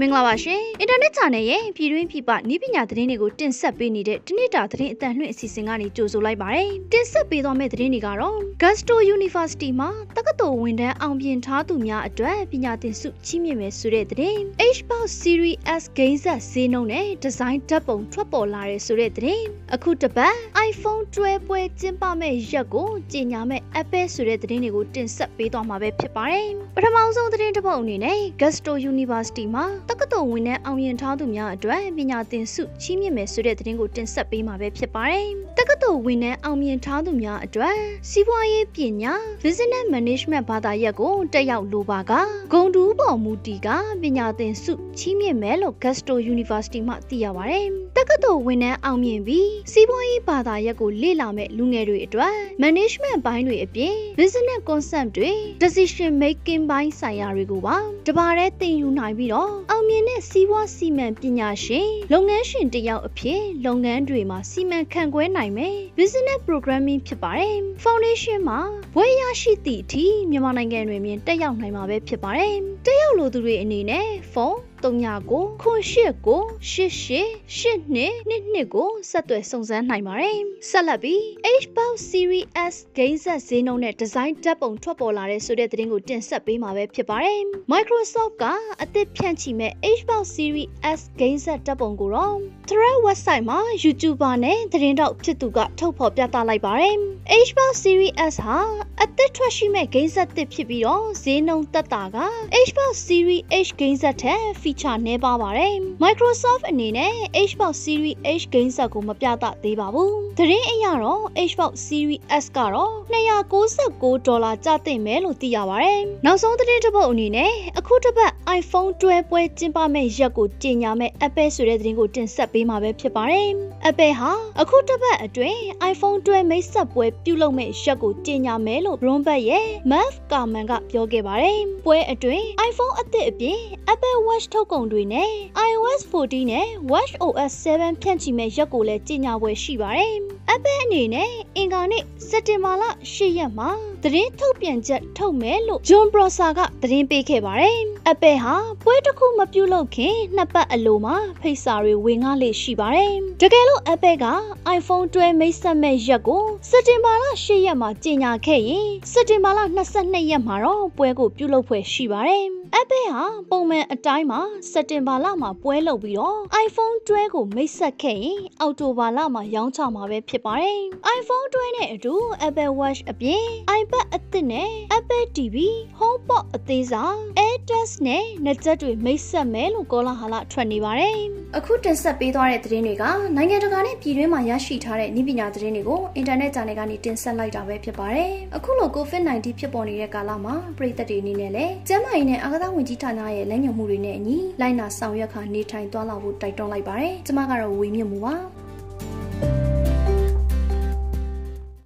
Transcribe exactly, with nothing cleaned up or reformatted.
မင်္ဂလာပါရှင်။ Internet Channel ရဲ့ပြည်တွင်းပြည်ပနည်းပညာသတင်းတွေကိုတင်ဆက်ပေးနေတဲ့တနေ့တာသတင်းအတန်လွှင့်အစီအစဉ်ကနေကြိုဆိုလိုက်ပါတယ်။တင်ဆက်ပေးသွားမယ့်သတင်းတွေကတော့ Gusto University မှာတက္ကသိုလ်ဝန်ထမ်းအောင်ပြင်ထားသူများအတွက်ပညာသင်ဆုချီးမြှင့်မယ်ဆိုတဲ့သတင်း။ Xbox Series S ဂိမ်းဆက်ဈေးနှုန်းနဲ့ဒီဇိုင်းဓာတ်ပုံထွက်ပေါ်လာတဲ့ဆိုတဲ့သတင်း။အခုတစ်ပတ် iPhone တွဲပွဲကျင်းပမဲ့ရက်ကိုကြေညာမဲ့ Apple ဆိုတဲ့သတင်းတွေကိုတင်ဆက်ပေးသွားမှာပဲဖြစ်ပါတယ်။ပထမဆုံးသတင်းတစ်ပုဒ်အနေနဲ့ Gusto University မှာတက္ကသိုလ်ဝန်ထမ်းအောင်ရင်ထားသူများအတွက်ပညာသင်ဆုချီးမြှင့်မယ်ဆိုတဲ့သတင်းကိုတင်ဆက်ပေးမှာပဲဖြစ်ပါတယ်။တက္ကသိုလ်ဝန်ထမ်းအောင်မြင်ထားသူများအတွက်စီးပွားရေးပညာ Business Management ဘာသာရပ်ကိုတက်ရောက်လိုပါကဂုံတူးပေါ်မူတီကပညာသင်ဆုချီးမြှင့်မယ်လို့ Gusto University မှသိရပါတယ်။တက္ကသိုလ်ဝန်ထမ်းအောင်မြင်ပြီးစီးပွားရေးဘာသာရပ်ကိုလေ့လာမဲ့လူငယ်တွေအတွက် Management ဘိုင်းတွေအပြင် Business Concept တွေ Decision Making ဘိုင်းဆိုင်ရာတွေကိုပါတပါးတည်းသင်ယူနိုင်ပြီးတော့အောင်မြင်တဲ့စီးပွားစီမံပညာရှင်လုပ်ငန်းရှင်တယောက်အဖြစ်လုပ်ငန်းတွေမှာစီမံခန့်ခွဲနိုင်မယ် Business Programming ဖြစ်ပါတယ်။ Foundation မှာဘွဲ့ရရှိသည့်အထိမြန်မာနိုင်ငံတွင်မြင်တက်ရောက်နိုင်မှာပဲဖြစ်ပါတယ်။တက်ရောက်လိုသူတွေအနေနဲ့ဖုန်းသုံးညကိုခွန်ရှစ်ကိုရှစ်ရှစ်ရှစ်နှစ်နှစ်နှစ်ကိုဆက်သွယ်စုံစမ်းနိုင်ပါတယ်။ဆက်လက်ပြီး Xbox Series S ဂိမ်းဆက်ဈေးနှုန်းနဲ့ဒီဇိုင်းဓာတ်ပုံထွက်ပေါ်လာတဲ့ဆိုတဲ့သတင်းကိုတင်ဆက်ပေးမှာပဲဖြစ်ပါတယ်။ Microsoft ကအသစ်ဖြန့်ချိမဲ့ Xbox Series S ဂိမ်းဆက်ဓာတ်ပုံကိုတော့ Thread website မှာ YouTuber နဲ့သတင်းတောက်ဖြစ်သူကထုတ်ဖော်ပြသလိုက်ပါတယ်။ Xbox Series S ဟာအသစ်ထွက်ရှိမဲ့ဂိမ်းဆက်သစ်ဖြစ်ပြီးတော့ဈေးနှုန်းသက်သာက Xbox Series H ဂိမ်းဆက်ထက် feature နည်းပါပါတယ်။ Microsoft အနေနဲ့ Xbox Series H ဂိမ်းဆက်ကိုမပြသသေးပါဘူး။သတင်းအရတော့ Xbox Series S ကတော့နှစ်ရာကိုးဆယ်ကိုးဒေါ်လာကျသင့်မယ်လို့သိရပါတယ်။နောက်ဆုံးသတင်းတစ်ပုဒ်အနေနဲ့အခုတစ်ပတ် iPhone တွဲပွဲကျင်းပမဲ့ရက်ကိုကြေညာမဲ့ Apple ဆိုတဲ့သတင်းကိုတင်ဆက်ပေးမှာပဲဖြစ်ပါတယ်။ Apple ဟာအခုတစ်ပတ်အတွင်း iPhone တွဲမိတ်ဆက်ပွဲပြုလုပ်မဲ့ရက်ကိုကြေညာမယ်လို့ Bloomberg ရဲ့ Mark Gurman ကပြောခဲ့ပါတယ်။ပွဲအတွင်း iPhone အသစ်အပြင် Apple Watch ထုတ်ကုန်တွေနဲ့ iOS ဆယ်နဲ့ watchOS ဆယ်ဖြန့်ချိမဲ့ရက်ကိုလည်းကြေညာပွဲရှိပါတယ်။ Apple အနေနဲ့အင်္ဂါနေ့စက်တင်ဘာလရှစ်ရက်မှာသတင်းထုတ်ပြန်ချက်ထုတ်မယ်လို့ John Prosser ကသတင်းပေးခဲ့ပါတယ်။ Apple ဟာပွဲတစ်ခုမပြုလုပ်ခင်နှစ်ပတ်အလိုမှာဖိတ်စာတွေဝင်ငှလေ့ရှိပါတယ်။တကယ်လို့ Apple က iPhone တွဲမိတ်ဆက်မဲ့ရက်ကိုစက်တင်ဘာလရှစ်ရက်မှာကြေညာခဲ့ရင်စက်တင်ဘာလနှစ်ဆယ့်နှစ်ရက်မှာတော့ပွဲကိုပြုလုပ်ဖွယ်ရှိပါတယ်။ Apple ဟာပုံမှန်အတိုင်းမှာစက်တင်ဘာလမှာပွဲလုပ်ပြီးတော့ iPhone တွဲကိုမိတ်ဆက်ခဲ့ရင်အောက်တိုဘာလမှာရောင်းချမှာပဲဖြစ်ပါတယ်။ iPhone တွဲနဲ့အတူ Apple Watch အပြင် iPad အသစ်နဲ့ Apple တီ ဗီ HomePod အသေးစား AirTags နဲ့နှာချက်တွေမိတ်ဆက်မယ်လို့ကောလာဟလထွက်နေပါတယ်။အခုတင်ဆက်ပေးသွားတဲ့သတင်းတွေကနိုင်ငံတကာနဲ့ပြည်တွင်းမှာရရှိထားတဲ့နည်းပညာသတင်းတွေကိုအင်တာနက် channel ကနေတင်ဆက်လိုက်တာပဲဖြစ်ပါတယ်။အခုလို ကိုဗစ်-19 ဖြစ်ပေါ်နေတဲ့ကာလမှာပြည်သက်တွေအနေနဲ့လည်းကျန်းမာရေးနဲ့အာကစားဝန်ကြီးဌာနရဲ့လမ်းညွှန်မှုတွေနဲ့အညီလိုက်နာဆောင်ရွက်ခါနေထိုင်သွားလာဖို့တိုက်တွန်းလိုက်ပါတယ်။ကျွန်မကတော့ဝေမြင့်မှုပါ။